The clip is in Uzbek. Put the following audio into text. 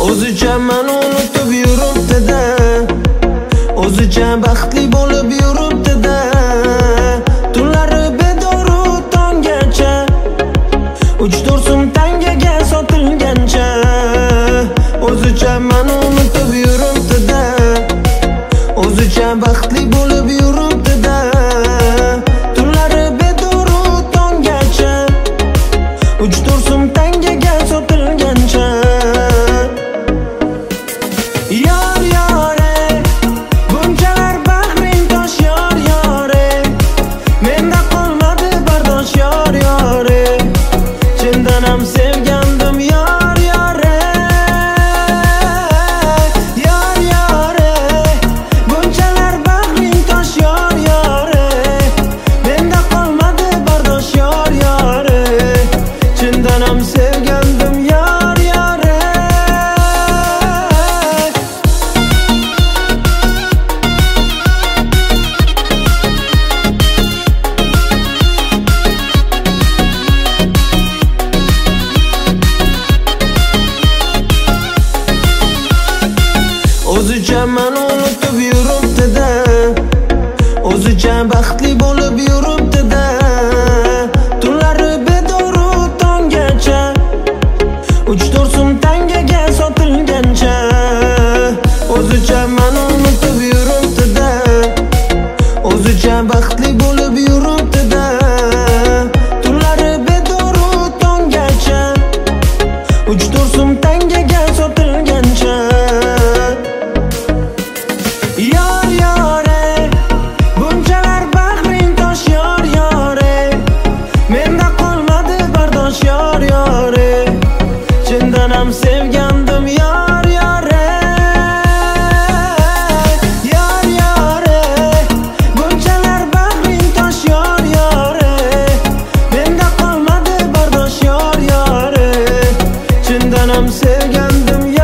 O'zicha meni unutib yuribdi-da, o'zicha baxtli bo'lib yuribdi-da. Tunlari bedoru tonggacha, 3-4 so'm tangaga sotilgancha. O'zicha meni unutib yuribdi-da, o'zicha baxtli bo'lib yuribdi-da. Tunlari bedoru tonggacha, 3-4 so'm tangaga sotilgancha. Yor yore, bunchalar bahring tosh yor yore, menda qolmadi bardosh yor yore, chindan ham sevgandim yor yore. Yor yore, bunchalar bahring tosh yor yore, menda qolmadi bardosh yor yore, chindan ham sevgandim yor yore. O'zicha meni unutib yuribdi-da, o'zicha baxtli bo'lib yuribdi-da. Tunlari bedoru tonggacha, 3-4 so'm tangaga sotilgancha. O'zicha meni unutib yuribdi-da, o'zicha baxtli bo'lib yuribdi-da. Tunlari bedoru tonggacha, 3-4 so'm tangaga sotilgancha. Yor yore, bunchalar bahring tosh yor yore, menda qolmadi bardosh yor yore, chindan ham sevgandim yor yore. Yor yore, bunchalar bahring tosh yor yore, menda qolmadi bardosh yor yore, chindan ham sevgandim